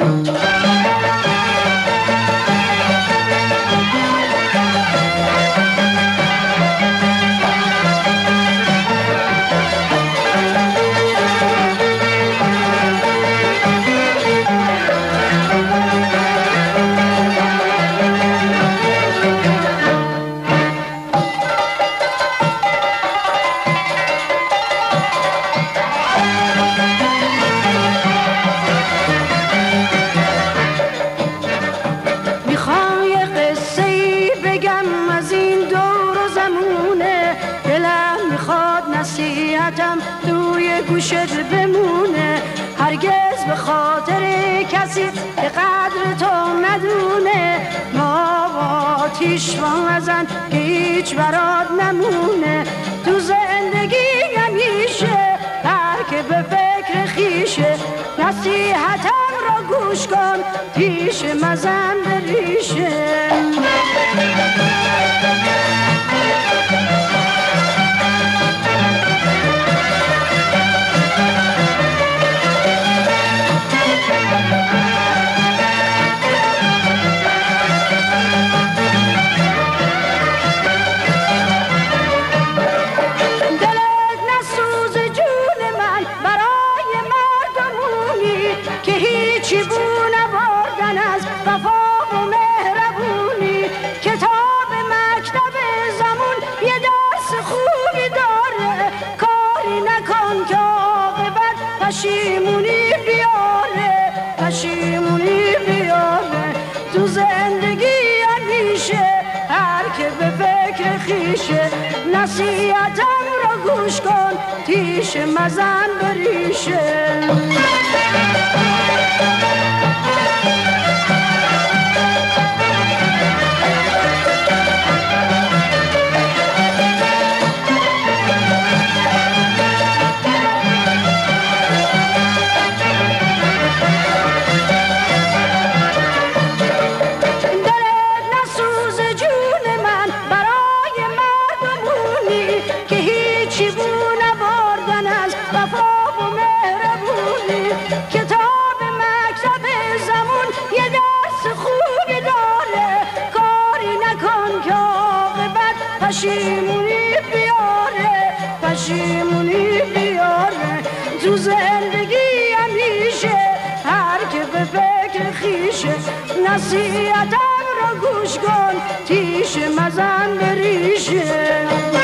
نصیحتم توی گوشت بمونه، هرگز به خاطر کسی که قدر تو ندونه. ما آتیش نزن که هیچ برات نمونه. تو زندگی همیشه هر که به فکر خیشه، نصیحتم را گوش کن تیش مزن به ریشه. پشیمونی بیاره، پشیمونی بیاره. تو زندگی همیشه هر که به فکر خیشه، نصیحتم را گوش کن تیش مزن به ریشه. پشیمونی بیاره، پشیمونی بیاره. تو زندگی همیشه هر که به فکر خیشه، نصیحتم را گوش کن تیش مزن به ریشه.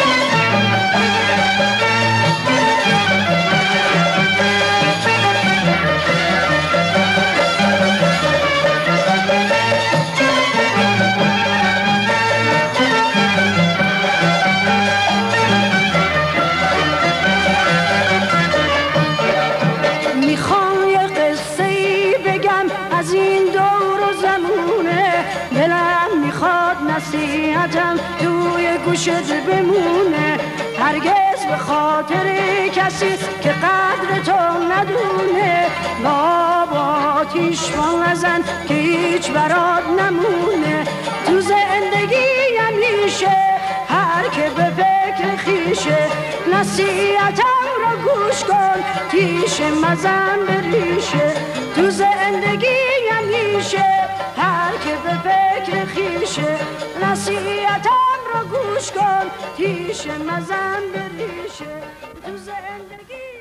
نصیحتم توی گوشت بمونه، هرگز به خاطر کسی که قدر تو ندونه. با آتیش نزن که هیچ برات نمونه. تو زندگی همیشه هر که به فکر خیشه، نصیحتم را گوش کن تیش مزن به ریشه. تو زندگی همیشه هر که به فکر خیشه، نصیحتم را گوش کن تیش مزن به ریشه. تو زندگی